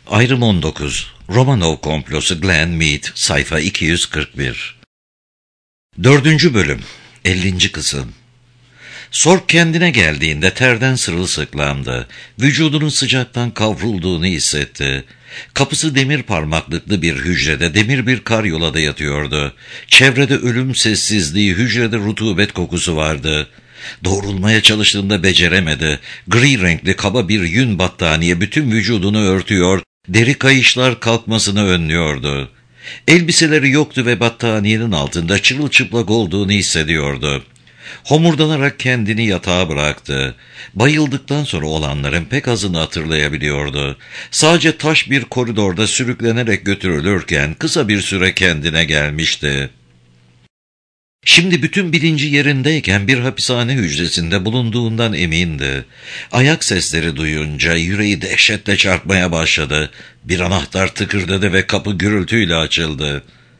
Ayrım 19. Romanov komplosu Glenn Mead, sayfa 241. 4. bölüm, 50. kısım. Sorg kendine geldiğinde terden sırılsıklamdı. Vücudunun sıcaktan kavrulduğunu hissetti. Kapısı demir parmaklıklı bir hücrede, demir bir karyolada yatıyordu. Çevrede ölüm sessizliği, hücrede rutubet kokusu vardı. Doğrulmaya çalıştığında beceremedi. Gri renkli kaba bir yün battaniye bütün vücudunu örtüyor, deri kayışlar kalkmasını önlüyordu. Elbiseleri yoktu ve battaniyenin altında çırılçıplak olduğunu hissediyordu. Homurdanarak kendini yatağa bıraktı. Bayıldıktan sonra olanların pek azını hatırlayabiliyordu. Sadece taş bir koridorda sürüklenerek götürülürken kısa bir süre kendine gelmişti. Şimdi bütün bilinci yerindeyken bir hapishane hücresinde bulunduğundan emindi. Ayak sesleri duyunca yüreği dehşetle çarpmaya başladı. Bir anahtar tıkırdadı ve kapı gürültüyle açıldı.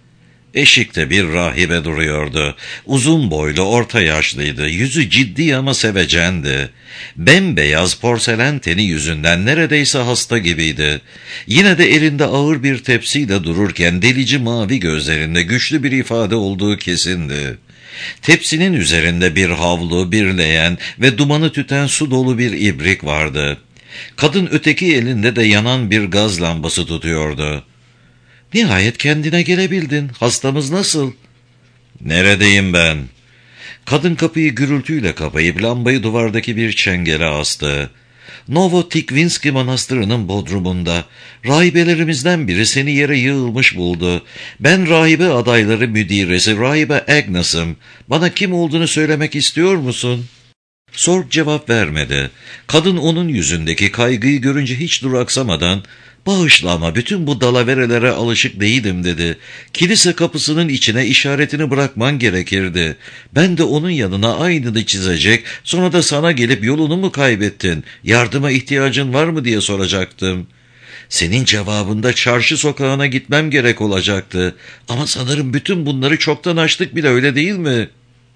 Eşikte bir rahibe duruyordu. Uzun boylu, orta yaşlıydı. Yüzü ciddi ama sevecendi. Bembeyaz porselen teni yüzünden neredeyse hasta gibiydi. Yine de elinde ağır bir tepsiyle dururken delici mavi gözlerinde güçlü bir ifade olduğu kesindi. Tepsinin üzerinde bir havlu, bir leğen ve dumanı tüten su dolu bir ibrik vardı. Kadın öteki elinde de yanan bir gaz lambası tutuyordu. "Nihayet kendine gelebildin. Hastamız nasıl?" "Neredeyim ben?" Kadın kapıyı gürültüyle kapayıp lambayı duvardaki bir çengele astı. "Novotikvinski Manastırı'nın bodrumunda. Rahibelerimizden biri seni yere yığılmış buldu. Ben rahibe adayları müdiresi Rahibe Agnes'ım. Bana kim olduğunu söylemek istiyor musun?" Sorg cevap vermedi. Kadın onun yüzündeki kaygıyı görünce hiç duraksamadan, "Bağışla ama bütün bu dalaverelere alışık değilim," dedi. "Kilise kapısının içine işaretini bırakman gerekirdi. Ben de onun yanına aynını çizecek, sonra da sana gelip yolunu mu kaybettin, yardıma ihtiyacın var mı diye soracaktım. Senin cevabında çarşı sokağına gitmem gerek olacaktı. Ama sanırım bütün bunları çoktan aştık bile, öyle değil mi?"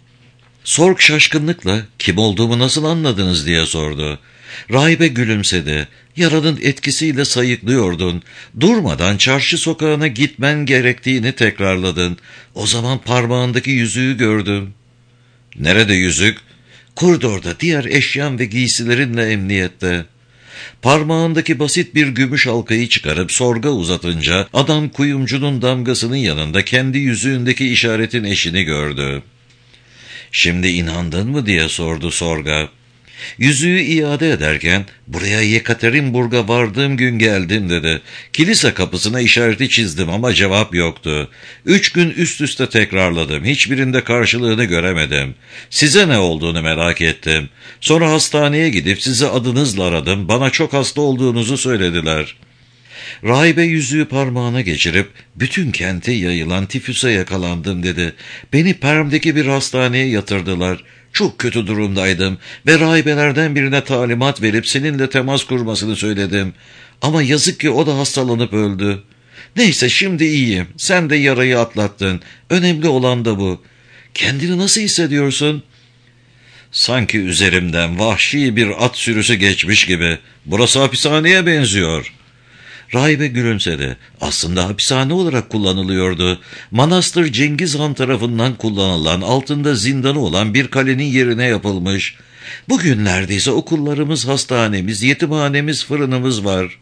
Sorg şaşkınlıkla, "Kim olduğumu nasıl anladınız?" diye sordu. Rahibe gülümsedi. "Yaranın etkisiyle sayıklıyordun. Durmadan çarşı sokağına gitmen gerektiğini tekrarladın. O zaman parmağındaki yüzüğü gördüm." "Nerede yüzük?" "Koridorda, diğer eşyan ve giysilerinle emniyette." Parmağındaki basit bir gümüş halkayı çıkarıp Sorg'a uzatınca adam kuyumcunun damgasının yanında kendi yüzüğündeki işaretin eşini gördü. "Şimdi inandın mı?" diye sordu Sorg'a. Yüzüğü iade ederken, "Buraya Yekaterinburg'a vardığım gün geldim," dedi. "Kilise kapısına işareti çizdim ama cevap yoktu. 3 gün üst üste tekrarladım. Hiçbirinde karşılığını göremedim. Size ne olduğunu merak ettim. Sonra hastaneye gidip sizi adınızla aradım. Bana çok hasta olduğunuzu söylediler." Rahibe yüzüğü parmağına geçirip, "Bütün kente yayılan tifüse yakalandım," dedi. "Beni Perm'deki bir hastaneye yatırdılar. Çok kötü durumdaydım ve rahibelerden birine talimat verip seninle temas kurmasını söyledim. Ama yazık ki o da hastalanıp öldü. Neyse, şimdi iyiyim. Sen de yarayı atlattın. Önemli olan da bu. Kendini nasıl hissediyorsun?" "Sanki üzerimden vahşi bir at sürüsü geçmiş gibi. Burası hapishaneye benziyor." Rahibe gülümsedi. "Aslında hapishane olarak kullanılıyordu. Manastır Cengiz Han tarafından kullanılan, altında zindanı olan bir kalenin yerine yapılmış. Bugün neredeyse okullarımız, hastanemiz, yetimhanemiz, fırınımız var."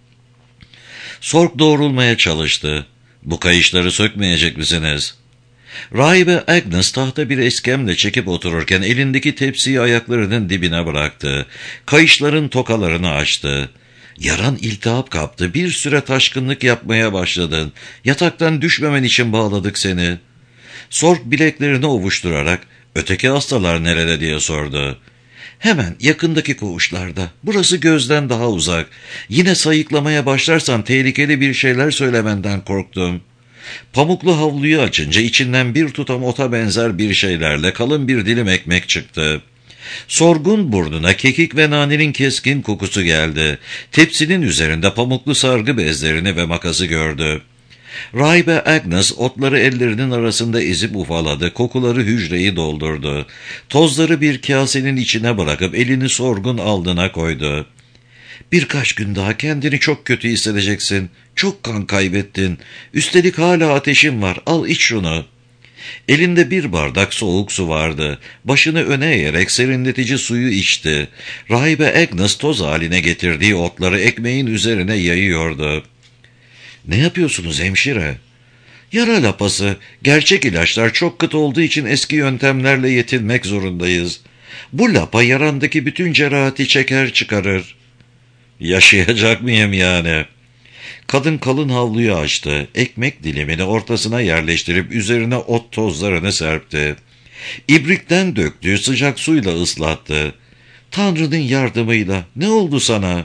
Sorg doğrulmaya çalıştı. "Bu kayışları sökmeyecek misiniz?" Rahibe Agnes tahta bir eskemle çekip otururken elindeki tepsiyi ayaklarının dibine bıraktı. Kayışların tokalarını açtı. "Yaran iltihap kaptı. Bir süre taşkınlık yapmaya başladın. Yataktan düşmemen için bağladık seni." Sorg bileklerini ovuşturarak, "Öteki hastalar nerede?" diye sordu. "Hemen yakındaki koğuşlarda. Burası gözden daha uzak. Yine sayıklamaya başlarsan tehlikeli bir şeyler söylemenden korktum." Pamuklu havluyu açınca içinden bir tutam ota benzer bir şeylerle kalın bir dilim ekmek çıktı. Sorgun burnuna kekik ve nanenin keskin kokusu geldi. Tepsinin üzerinde pamuklu sargı bezlerini ve makası gördü. Rahibe Agnes otları ellerinin arasında ezip ufaladı, kokuları hücreyi doldurdu. Tozları bir kasenin içine bırakıp elini Sorgun alnına koydu. Birkaç gün daha kendini çok kötü hissedeceksin. Çok kan kaybettin. Üstelik hala ateşin var. Al iç şunu. Elinde bir bardak soğuk su vardı. Başını öne eğerek serinletici suyu içti. Rahibe Agnes toz haline getirdiği otları ekmeğin üzerine yayıyordu. "Ne yapıyorsunuz hemşire?" "Yara lapası. Gerçek ilaçlar çok kıt olduğu için eski yöntemlerle yetinmek zorundayız. Bu lapa yarandaki bütün cerahati çeker çıkarır." "Yaşayacak mıyım yani?" Kadın kalın havluyu açtı. Ekmek dilimini ortasına yerleştirip üzerine ot tozlarını serpti. İbrikten döktüğü sıcak suyla ıslattı. "Tanrı'nın yardımıyla ne oldu sana?"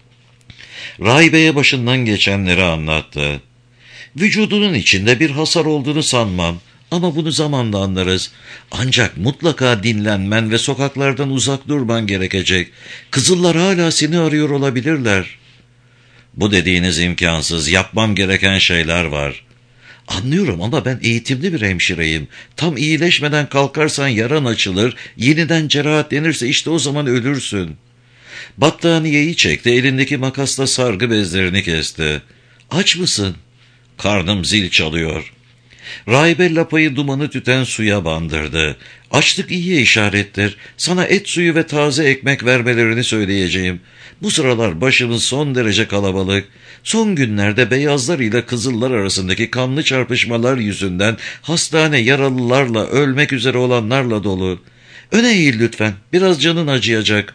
Rahibeye başından geçenleri anlattı. "Vücudunun içinde bir hasar olduğunu sanmam. Ama bunu zamanla anlarız. Ancak mutlaka dinlenmen ve sokaklardan uzak durman gerekecek. Kızıllar hala seni arıyor olabilirler." "Bu dediğiniz imkansız. Yapmam gereken şeyler var." "Anlıyorum ama ben eğitimli bir hemşireyim. Tam iyileşmeden kalkarsan yaran açılır, yeniden cerahatlenirse işte o zaman ölürsün." Battaniyeyi çekti, elindeki makasla sargı bezlerini kesti. "Aç mısın?" "Karnım zil çalıyor." Rahibe lapayı dumanı tüten suya bandırdı. "Açlık iyi işarettir. Sana et suyu ve taze ekmek vermelerini söyleyeceğim. Bu sıralar başımız son derece kalabalık. Son günlerde beyazlar ile kızıllar arasındaki kanlı çarpışmalar yüzünden hastane yaralılarla, ölmek üzere olanlarla dolu. Öne eğil lütfen, biraz canın acıyacak."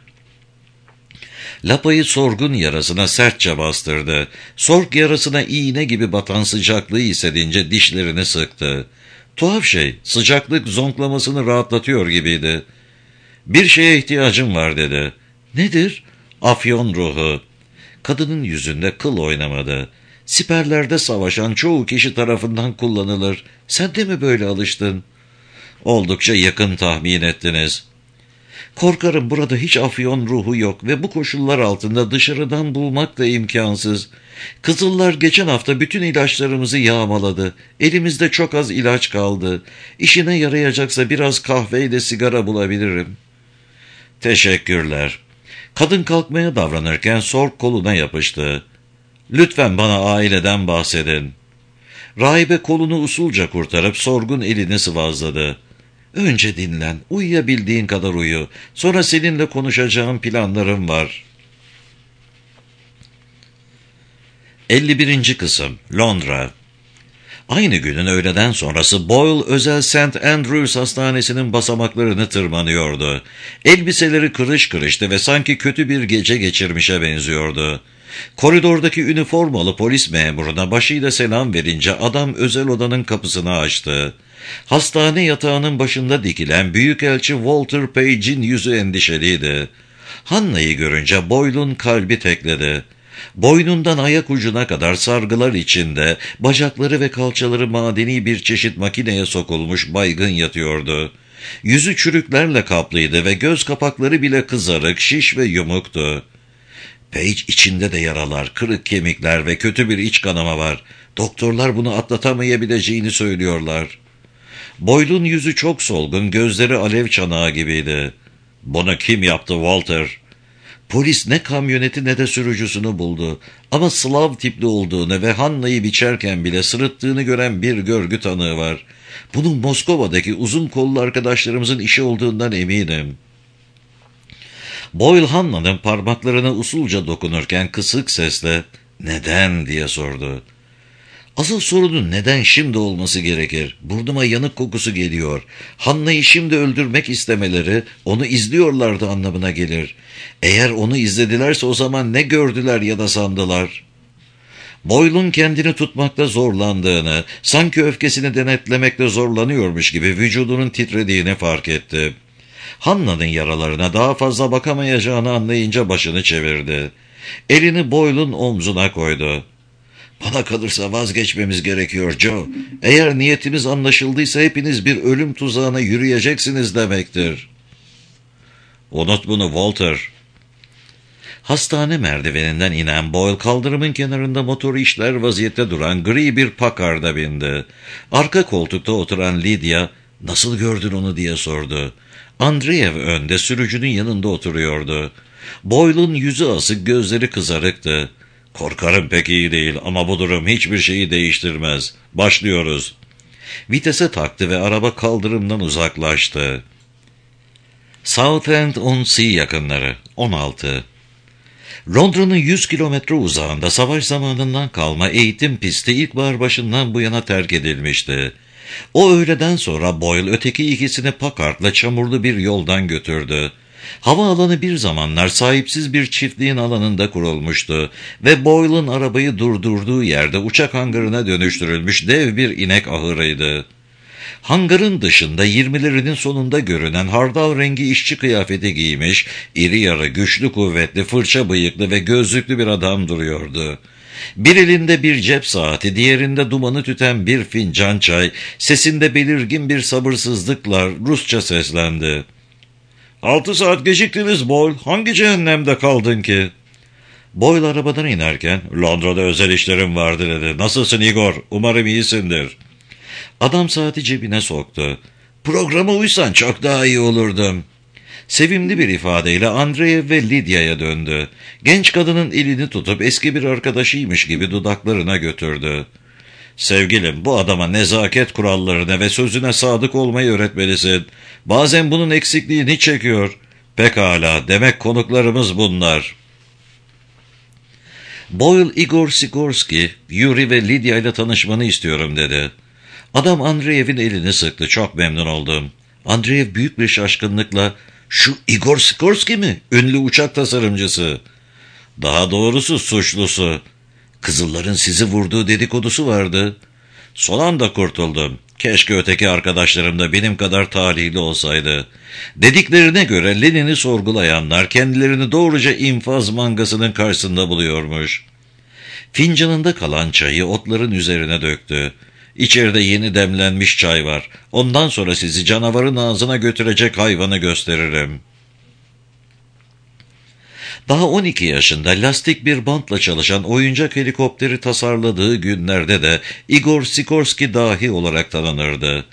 Lapayı sorgun yarasına sertçe bastırdı. Sorg yarasına iğne gibi batan sıcaklığı hissedince dişlerini sıktı. Tuhaf şey, sıcaklık zonklamasını rahatlatıyor gibiydi. "Bir şeye ihtiyacım var," dedi. "Nedir?" "Afyon ruhu." Kadının yüzünde kıl oynamadı. "Siperlerde savaşan çoğu kişi tarafından kullanılır. Sen de mi böyle alıştın?" "Oldukça yakın tahmin ettiniz." "Korkarım burada hiç afyon ruhu yok ve bu koşullar altında dışarıdan bulmak da imkansız. Kızıllar geçen hafta bütün ilaçlarımızı yağmaladı. Elimizde çok az ilaç kaldı. İşine yarayacaksa biraz kahveyle sigara bulabilirim." "Teşekkürler." Kadın kalkmaya davranırken Sorg koluna yapıştı. "Lütfen bana aileden bahsedin." Rahibe kolunu usulca kurtarıp Sorg'un elini sıvazladı. "Önce dinlen, uyuyabildiğin kadar uyu. Sonra seninle konuşacağım planlarım var." 51. Kısım Londra. Aynı günün öğleden sonrası Boyle özel St. Andrews Hastanesi'nin basamaklarını tırmanıyordu. Elbiseleri kırış kırıştı ve sanki kötü bir gece geçirmişe benziyordu. Koridordaki üniformalı polis memuruna başıyla selam verince adam özel odanın kapısını açtı. Hastane yatağının başında dikilen Büyükelçi Walter Page'in yüzü endişeliydi. Hannah'yı görünce Boyle'un kalbi tekledi. Boynundan ayak ucuna kadar sargılar içinde, bacakları ve kalçaları madeni bir çeşit makineye sokulmuş baygın yatıyordu. Yüzü çürüklerle kaplıydı ve göz kapakları bile kızarık, şiş ve yumuktu. "Page, içinde de yaralar, kırık kemikler ve kötü bir iç kanama var. Doktorlar bunu atlatamayabileceğini söylüyorlar." Boyle'un yüzü çok solgun, gözleri alev çanağı gibiydi. "Bunu kim yaptı Walter?" Polis ne kamyoneti ne de sürücüsünü buldu. Ama Slav tipli olduğunu ve Hannah'yı biçerken bile sırıttığını gören bir görgü tanığı var. Bunun Moskova'daki uzun kollu arkadaşlarımızın işi olduğundan eminim. Boyle Hannah'nın parmaklarına usulca dokunurken kısık sesle "Neden?" diye sordu. "Asıl sorunun neden şimdi olması gerekir? Burnuma yanık kokusu geliyor. Hannah'yı şimdi öldürmek istemeleri onu izliyorlardı anlamına gelir. Eğer onu izledilerse o zaman ne gördüler ya da sandılar?" Boyle'un kendini tutmakta zorlandığını, sanki öfkesini denetlemekte zorlanıyormuş gibi vücudunun titrediğini fark etti. Hannah'nın yaralarına daha fazla bakamayacağını anlayınca başını çevirdi. Elini Boyle'un omzuna koydu. "Bana kalırsa vazgeçmemiz gerekiyor Joe. Eğer niyetimiz anlaşıldıysa hepiniz bir ölüm tuzağına yürüyeceksiniz demektir." "Unut bunu Walter." Hastane merdiveninden inen Boyle kaldırımın kenarında motoru işler vaziyette duran gri bir Packard'a bindi. Arka koltukta oturan Lydia, "Nasıl gördün onu?" diye sordu. Andreev önde sürücünün yanında oturuyordu. Boyle'ın yüzü asık, gözleri kızarıktı. "Korkarım pek iyi değil ama bu durum hiçbir şeyi değiştirmez. Başlıyoruz." Vitese taktı ve araba kaldırımdan uzaklaştı. Southend-on-Sea yakınları, 16. Londra'nın 100 kilometre uzağında savaş zamanından kalma eğitim pisti ilkbahar başından bu yana terk edilmişti. O öğleden sonra Boyle öteki ikisini Packard'la çamurlu bir yoldan götürdü. Havaalanı bir zamanlar sahipsiz bir çiftliğin alanında kurulmuştu ve Boyle'ın arabayı durdurduğu yerde uçak hangarına dönüştürülmüş dev bir inek ahırıydı. Hangarın dışında 20'lerinin sonunda görünen hardal rengi işçi kıyafeti giymiş, iri yarı, güçlü kuvvetli, fırça bıyıklı ve gözlüklü bir adam duruyordu. Bir elinde bir cep saati, diğerinde dumanı tüten bir fincan çay, sesinde belirgin bir sabırsızlıkla Rusça seslendi. "6 saat geciktiniz Boyle, hangi cehennemde kaldın ki?" Boyle arabadan inerken, "Londra'da özel işlerim vardı" dedi. "Nasılsın Igor? Umarım iyisindir." Adam saati cebine soktu. "Programa uysan çok daha iyi olurdum." Sevimli bir ifadeyle Andreev ve Lydia'ya döndü. Genç kadının elini tutup eski bir arkadaşıymış gibi dudaklarına götürdü. "Sevgilim, bu adama nezaket kurallarına ve sözüne sadık olmayı öğretmelisin. Bazen bunun eksikliğini çekiyor." "Pekala, demek konuklarımız bunlar." Boyle, "Igor Sikorsky, Yuri ve Lydia ile tanışmanı istiyorum" dedi. Adam Andreev'in elini sıktı. "Çok memnun oldum." Andreev büyük bir şaşkınlıkla, "Şu Igor Sikorsky mi? Ünlü uçak tasarımcısı." "Daha doğrusu suçlusu. Kızılların sizi vurduğu dedikodusu vardı." "Son anda kurtuldum. Keşke öteki arkadaşlarım da benim kadar talihli olsaydı." Dediklerine göre Lenin'i sorgulayanlar kendilerini doğruca infaz mangasının karşısında buluyormuş. Fincanında kalan çayı otların üzerine döktü. "İçeride yeni demlenmiş çay var. Ondan sonra sizi canavarın ağzına götürecek hayvanı gösteririm." Daha 12 yaşında lastik bir bantla çalışan oyuncak helikopteri tasarladığı günlerde de Igor Sikorsky dahi olarak tanınırdı.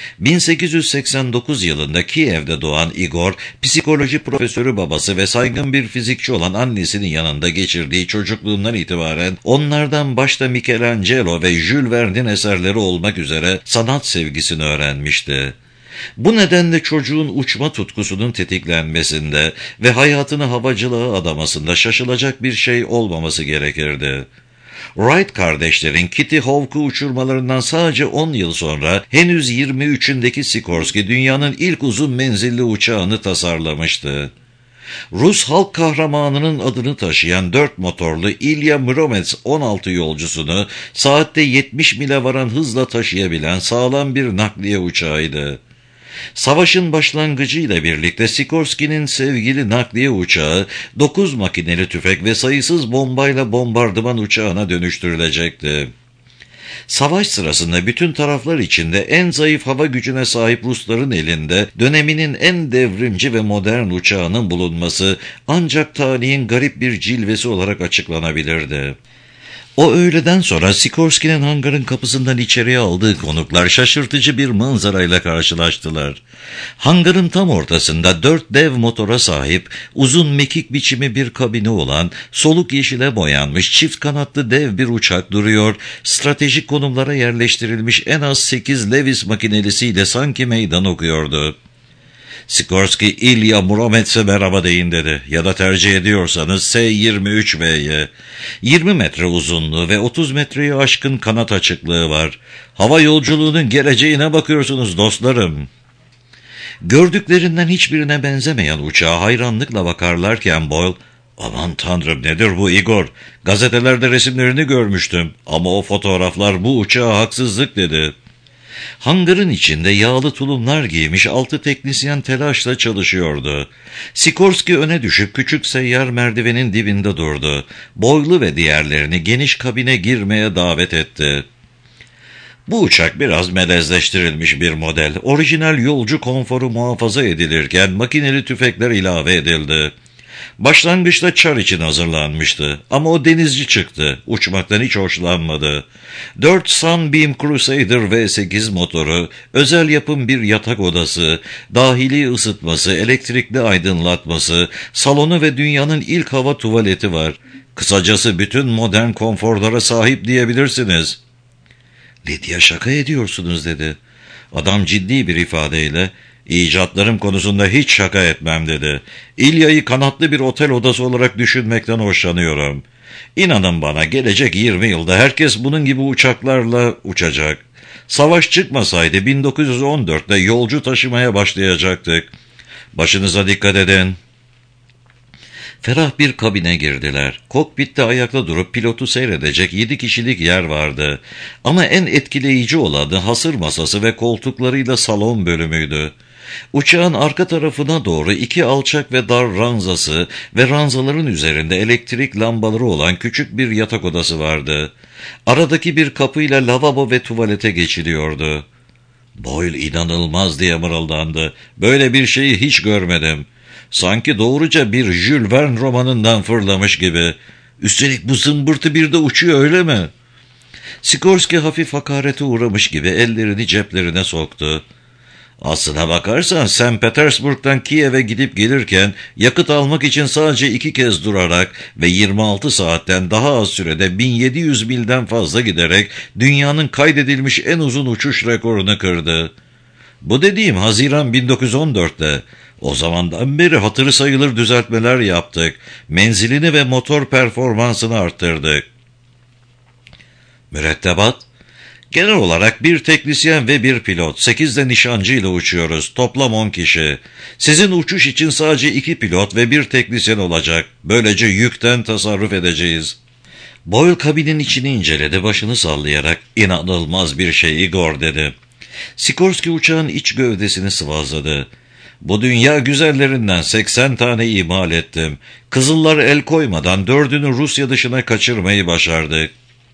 1889 yılında Kiev'de doğan Igor, psikoloji profesörü babası ve saygın bir fizikçi olan annesinin yanında geçirdiği çocukluğundan itibaren onlardan başta Michelangelo ve Jules Verne'in eserleri olmak üzere sanat sevgisini öğrenmişti. Bu nedenle çocuğun uçma tutkusunun tetiklenmesinde ve hayatını havacılığa adamasında şaşılacak bir şey olmaması gerekirdi. Wright kardeşlerin Kitty Hawk'u uçurmalarından sadece 10 yıl sonra henüz 23'ündeki Sikorsky dünyanın ilk uzun menzilli uçağını tasarlamıştı. Rus halk kahramanının adını taşıyan 4 motorlu Ilya Muromets 16 yolcusunu saatte 70 mile varan hızla taşıyabilen sağlam bir nakliye uçağıydı. Savaşın başlangıcıyla birlikte Sikorsky'nin sevgili nakliye uçağı 9 makineli tüfek ve sayısız bombayla bombardıman uçağına dönüştürülecekti. Savaş sırasında bütün taraflar içinde en zayıf hava gücüne sahip Rusların elinde döneminin en devrimci ve modern uçağının bulunması ancak tarihin garip bir cilvesi olarak açıklanabilirdi. O öğleden sonra Sikorsky'nin hangarın kapısından içeriye aldığı konuklar şaşırtıcı bir manzarayla karşılaştılar. Hangarın tam ortasında 4 dev motora sahip, uzun mekik biçimi bir kabini olan, soluk yeşile boyanmış çift kanatlı dev bir uçak duruyor, stratejik konumlara yerleştirilmiş en az 8 Lewis makinelisiyle sanki meydan okuyordu. Sikorsky, "İlya Muromets'e merhaba deyin" dedi. "Ya da tercih ediyorsanız S-23B'ye. 20 metre uzunluğu ve 30 metreyi aşkın kanat açıklığı var. Hava yolculuğunun geleceğine bakıyorsunuz dostlarım." Gördüklerinden hiçbirine benzemeyen uçağa hayranlıkla bakarlarken Boyle, "Aman tanrım, nedir bu Igor? Gazetelerde resimlerini görmüştüm ama o fotoğraflar bu uçağa haksızlık" dedi. Hangarın içinde yağlı tulumlar giymiş 6 teknisyen telaşla çalışıyordu. Sikorsky öne düşüp küçük seyyar merdivenin dibinde durdu. Boylu ve diğerlerini geniş kabine girmeye davet etti. Bu uçak biraz melezleştirilmiş bir model. Orijinal yolcu konforu muhafaza edilirken makineli tüfekler ilave edildi. Başlangıçta Çar için hazırlanmıştı ama o denizci çıktı. Uçmaktan hiç hoşlanmadı. 4 Sunbeam Crusader V8 motoru, özel yapım bir yatak odası, dahili ısıtması, elektrikli aydınlatması, salonu ve dünyanın ilk hava tuvaleti var. Kısacası bütün modern konforlara sahip diyebilirsiniz. Lydia, şaka ediyorsunuz dedi. Adam ciddi bir ifadeyle, icatlarım konusunda hiç şaka etmem dedi. İlya'yı kanatlı bir otel odası olarak düşünmekten hoşlanıyorum. İnanın bana, gelecek 20 yılda herkes bunun gibi uçaklarla uçacak. Savaş çıkmasaydı 1914'te yolcu taşımaya başlayacaktık. Başınıza dikkat edin. Ferah bir kabine girdiler. Kokpitte ayakta durup pilotu seyredecek 7 kişilik yer vardı. Ama en etkileyici olanı hasır masası ve koltuklarıyla salon bölümüydü. Uçağın arka tarafına doğru 2 alçak ve dar ranzası ve ranzaların üzerinde elektrik lambaları olan küçük bir yatak odası vardı. Aradaki bir kapıyla lavabo ve tuvalete geçiliyordu. Boyle inanılmaz diye mırıldandı. Böyle bir şeyi hiç görmedim. Sanki doğruca bir Jules Verne romanından fırlamış gibi. Üstelik bu zımbırtı bir de uçuyor, öyle mi? Sikorski hafif hakarete uğramış gibi ellerini ceplerine soktu. Aslına bakarsan St. Petersburg'dan Kiev'e gidip gelirken yakıt almak için sadece 2 kez durarak ve 26 saatten daha az sürede 1700 milden fazla giderek dünyanın kaydedilmiş en uzun uçuş rekorunu kırdı. Bu dediğim Haziran 1914'te. O zamandan beri hatırı sayılır düzeltmeler yaptık. Menzilini ve motor performansını arttırdık. Mürettebat? Genel olarak bir teknisyen ve bir pilot, 8 de nişancı ile uçuyoruz. Toplam 10 kişi. Sizin uçuş için sadece 2 pilot ve bir teknisyen olacak. Böylece yükten tasarruf edeceğiz. Boyle kabinin içini inceledi, başını sallayarak, "İnanılmaz bir şey Igor," dedi. Sikorski uçağın iç gövdesini sıvazladı. "Bu dünya güzellerinden 80 tane imal ettim. Kızıllar el koymadan 4'ünü Rusya dışına kaçırmayı başardık."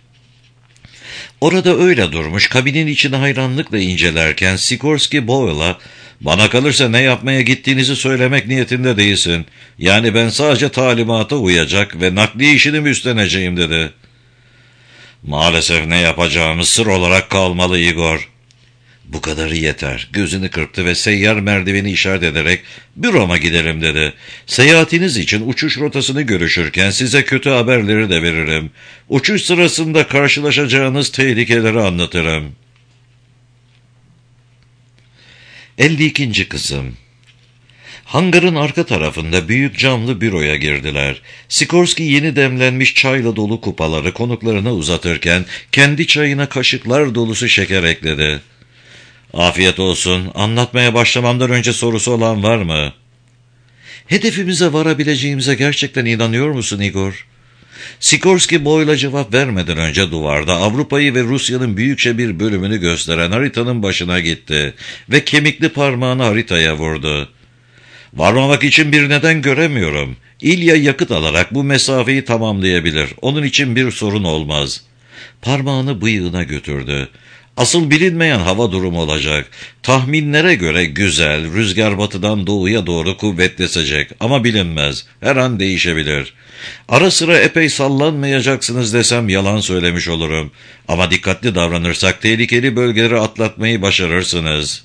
Orada öyle durmuş, kabinin içini hayranlıkla incelerken Sikorski Boyle'a, "Bana kalırsa ne yapmaya gittiğinizi söylemek niyetinde değilsin. Yani ben sadece talimata uyacak ve nakliye işini mi üstleneceğim?" dedi. "Maalesef ne yapacağımız sır olarak kalmalı Igor." "Bu kadarı yeter." Gözünü kırptı ve seyyar merdiveni işaret ederek, "Büroma gidelim," dedi. "Seyahatiniz için uçuş rotasını görüşürken size kötü haberleri de veririm. Uçuş sırasında karşılaşacağınız tehlikeleri anlatırım." 52. kısım. Hangarın arka tarafında büyük camlı büroya girdiler. Sikorski yeni demlenmiş çayla dolu kupaları konuklarına uzatırken kendi çayına kaşıklar dolusu şeker ekledi. "Afiyet olsun. Anlatmaya başlamamdan önce sorusu olan var mı?" "Hedefimize varabileceğimize gerçekten inanıyor musun Igor?" Sikorski Boyle'a cevap vermeden önce duvarda Avrupa'yı ve Rusya'nın büyükçe bir bölümünü gösteren haritanın başına gitti ve kemikli parmağını haritaya vurdu. "Varmamak için bir neden göremiyorum. İlya yakıt alarak bu mesafeyi tamamlayabilir. Onun için bir sorun olmaz." Parmağını bıyığına götürdü. "Asıl bilinmeyen hava durumu olacak. Tahminlere göre güzel, rüzgar batıdan doğuya doğru kuvvetleşecek ama bilinmez. Her an değişebilir. Ara sıra epey sallanmayacaksınız desem yalan söylemiş olurum. Ama dikkatli davranırsak tehlikeli bölgeleri atlatmayı başarırsınız."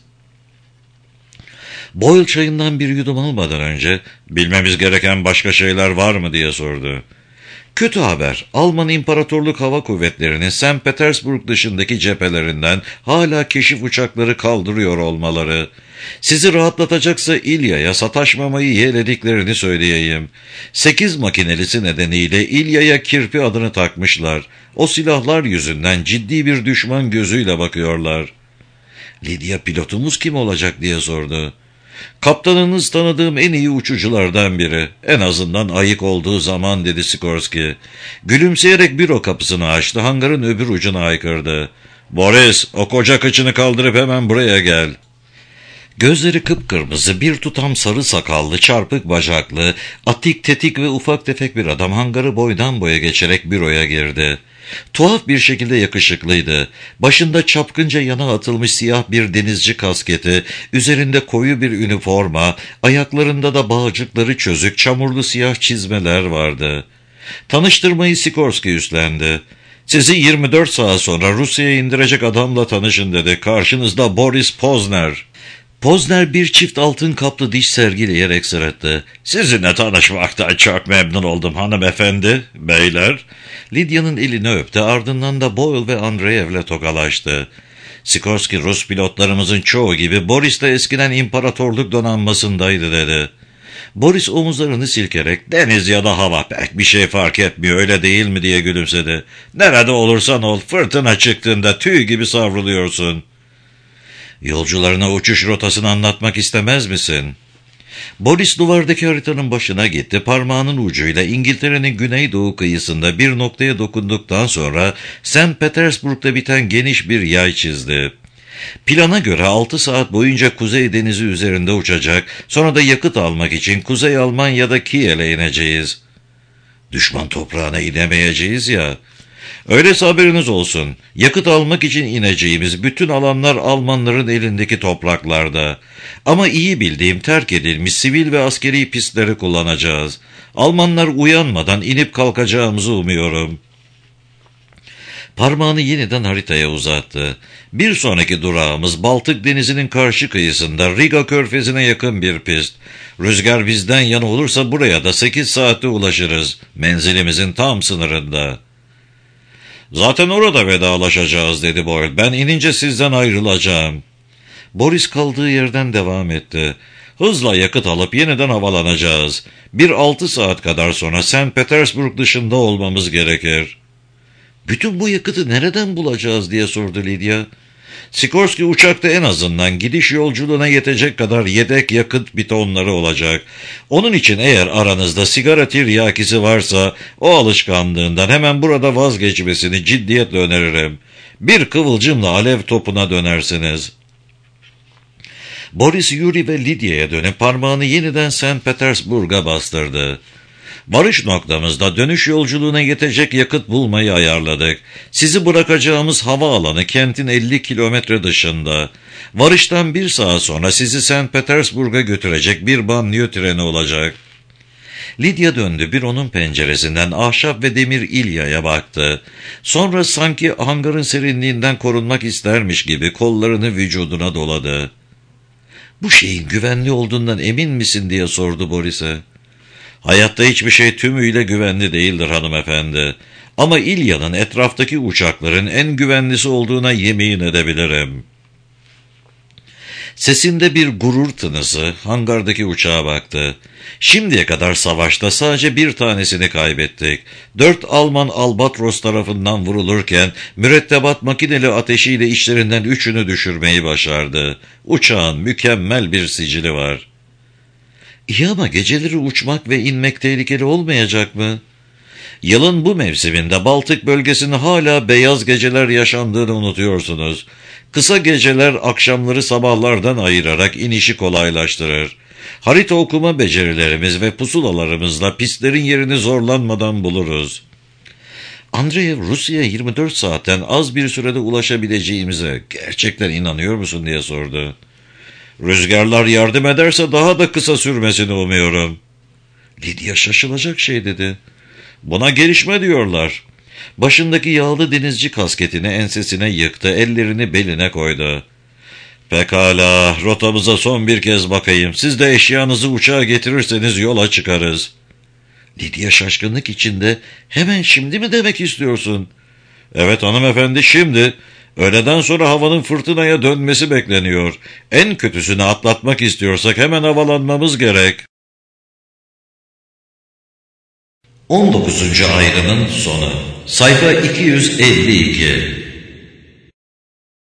Boyle çayından bir yudum almadan önce, "Bilmemiz gereken başka şeyler var mı?" diye sordu. "Kötü haber, Alman İmparatorluk Hava Kuvvetleri'nin St. Petersburg dışındaki cephelerinden hala keşif uçakları kaldırıyor olmaları. Sizi rahatlatacaksa İlya'ya sataşmamayı yeğlediklerini söyleyeyim. 8 makinelisi nedeniyle İlya'ya Kirpi adını takmışlar. O silahlar yüzünden ciddi bir düşman gözüyle bakıyorlar." "Lydia, pilotumuz kim olacak?" diye sordu. "Kaptanınız tanıdığım en iyi uçuculardan biri. En azından ayık olduğu zaman," dedi Sikorski. Gülümseyerek büro kapısını açtı, hangarın öbür ucuna haykırdı. "Boris, o koca kıçını kaldırıp hemen buraya gel." Gözleri kıpkırmızı, bir tutam sarı sakallı, çarpık bacaklı, atik tetik ve ufak tefek bir adam hangarı boydan boya geçerek büroya girdi. Tuhaf bir şekilde yakışıklıydı. Başında çapkınca yana atılmış siyah bir denizci kasketi, üzerinde koyu bir üniforma, ayaklarında da bağcıkları çözük, çamurlu siyah çizmeler vardı. Tanıştırmayı Sikorski üstlendi. "Sizi 24 saat sonra Rusya'ya indirecek adamla tanışın" dedi. "Karşınızda Boris Pozner." Pozner bir çift altın kaplı diş sergileyerek sırıttı. "Sizinle tanışmaktan çok memnun oldum hanımefendi, beyler." Lidya'nın elini öptü, ardından da Boyle ve Andreev'le tokalaştı. "Sikorski, Rus pilotlarımızın çoğu gibi Boris de eskiden imparatorluk donanmasındaydı" dedi. Boris omuzlarını silkerek "Deniz ya da hava pek bir şey fark etmiyor, öyle değil mi?" diye gülümsedi. "Nerede olursan ol, fırtına çıktığında tüy gibi savruluyorsun." "Yolcularına uçuş rotasını anlatmak istemez misin?" Boris duvardaki haritanın başına gitti. Parmağının ucuyla İngiltere'nin güneydoğu kıyısında bir noktaya dokunduktan sonra St. Petersburg'da biten geniş bir yay çizdi. Plana göre 6 saat boyunca Kuzey Denizi üzerinde uçacak, sonra da yakıt almak için Kuzey Almanya'da Kiel'e ineceğiz. "Düşman toprağına inemeyeceğiz ya." "Öyleyse haberiniz olsun. Yakıt almak için ineceğimiz bütün alanlar Almanların elindeki topraklarda. Ama iyi bildiğim terk edilmiş sivil ve askeri pistleri kullanacağız. Almanlar uyanmadan inip kalkacağımızı umuyorum." Parmağını yeniden haritaya uzattı. "Bir sonraki durağımız Baltık Denizi'nin karşı kıyısında Riga Körfezi'ne yakın bir pist. Rüzgar bizden yana olursa buraya da 8 saatte ulaşırız. Menzilimizin tam sınırında." "Zaten orada vedalaşacağız" dedi Boyle. "Ben inince sizden ayrılacağım." Boris kaldığı yerden devam etti. "Hızla yakıt alıp yeniden havalanacağız. 6 saat kadar sonra St. Petersburg dışında olmamız gerekir." "Bütün bu yakıtı nereden bulacağız?" diye sordu Lidya. "Sikorski, uçakta en azından gidiş yolculuğuna yetecek kadar yedek yakıt bitonları olacak. Onun için eğer aranızda sigara tiryakisi varsa o alışkanlığından hemen burada vazgeçmesini ciddiyetle öneririm. Bir kıvılcımla alev topuna dönersiniz." Boris, Yuri ve Lidya'ya dönüp parmağını yeniden St. Petersburg'a bastırdı. "Varış noktamızda dönüş yolculuğuna yetecek yakıt bulmayı ayarladık. Sizi bırakacağımız havaalanı kentin 50 kilometre dışında. Varıştan 1 saat sonra sizi St. Petersburg'a götürecek bir banliyö treni olacak." Lidya döndü, bir onun penceresinden ahşap ve demir İlya'ya baktı. Sonra sanki hangarın serinliğinden korunmak istermiş gibi kollarını vücuduna doladı. "Bu şeyin güvenli olduğundan emin misin?" diye sordu Boris'e. "Hayatta hiçbir şey tümüyle güvenli değildir hanımefendi. Ama İlya'nın etraftaki uçakların en güvenlisi olduğuna yemin edebilirim." Sesinde bir gurur tınısı, hangardaki uçağa baktı. "Şimdiye kadar savaşta sadece bir tanesini kaybettik. 4 Alman Albatros tarafından vurulurken mürettebat makineli ateşiyle içlerinden 3'ünü düşürmeyi başardı. Uçağın mükemmel bir sicili var." "İyi ama geceleri uçmak ve inmek tehlikeli olmayacak mı?" "Yılın bu mevsiminde Baltık bölgesinde hala beyaz geceler yaşandığını unutuyorsunuz. Kısa geceler akşamları sabahlardan ayırarak inişi kolaylaştırır. Harita okuma becerilerimiz ve pusulalarımızla pistlerin yerini zorlanmadan buluruz." "Andreev, Rusya'ya 24 saatten az bir sürede ulaşabileceğimize gerçekten inanıyor musun?" diye sordu. "Rüzgarlar yardım ederse daha da kısa sürmesini umuyorum." Lidya şaşılacak şey dedi. "Buna gelişme diyorlar." Başındaki yağlı denizci kasketini ensesine yıktı, ellerini beline koydu. "Pekala, rotamıza son bir kez bakayım. Siz de eşyanızı uçağa getirirseniz yola çıkarız." Lidya şaşkınlık içinde, "Hemen şimdi mi demek istiyorsun?" "Evet hanımefendi, şimdi. Öğleden sonra havanın fırtınaya dönmesi bekleniyor. En kötüsünü atlatmak istiyorsak hemen havalanmamız gerek." 19. ayrının sonu. Sayfa 252.